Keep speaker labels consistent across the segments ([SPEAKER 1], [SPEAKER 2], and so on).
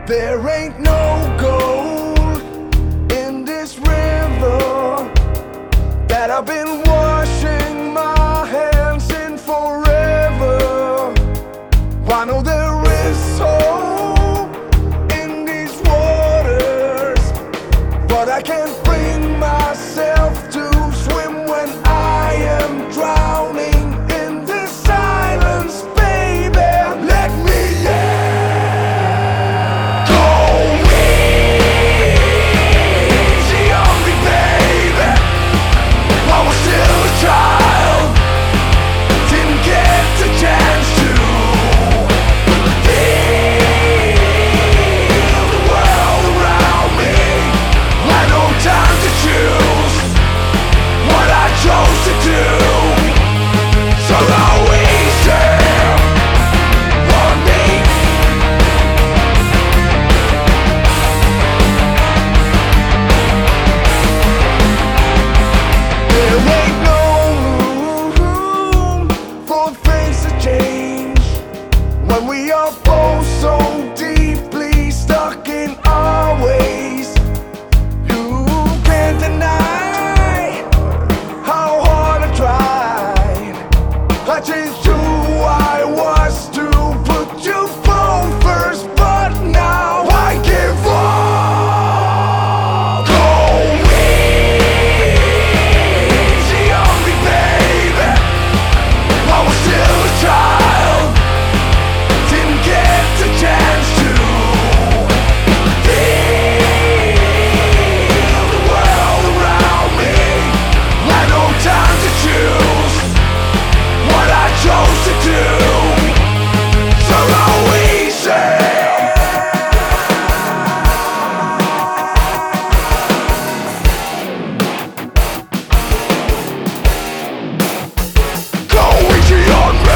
[SPEAKER 1] There ain't no gold in this river that I've been washing my hands in forever. I know there is hope in these waters, but I can't bring myself to swim when I am drowning in this silence, baby. Let me go easy on me, baby. I was still a child, didn't get the chance to feel the world around me. I no time to choose what I chose to do. So how easy on me. There ain't no room for things to change when we are both so deeply stuck in our ways. You can't deny how hard I tried. I changed who I was to put you both first, but now I give up. Go easy on me, baby. I was still a child, didn't get the chance to feel the world around me. I no time to choose what I chose to do. So how easy. Go easy on me.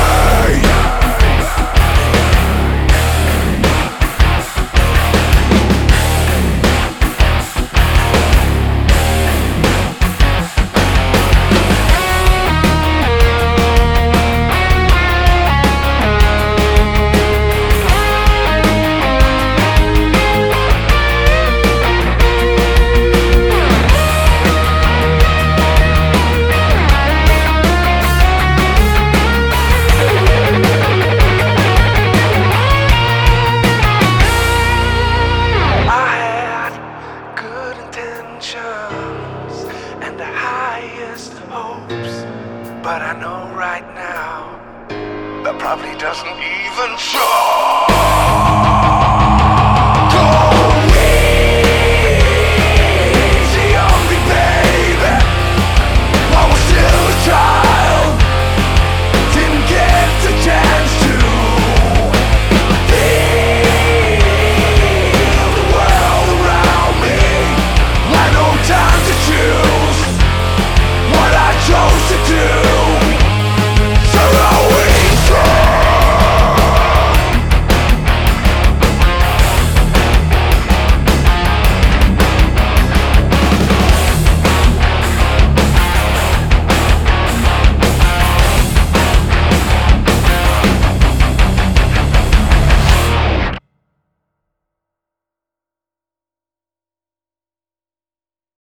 [SPEAKER 1] I had good intentions and the highest hopes, but I know right now that probably doesn't even show.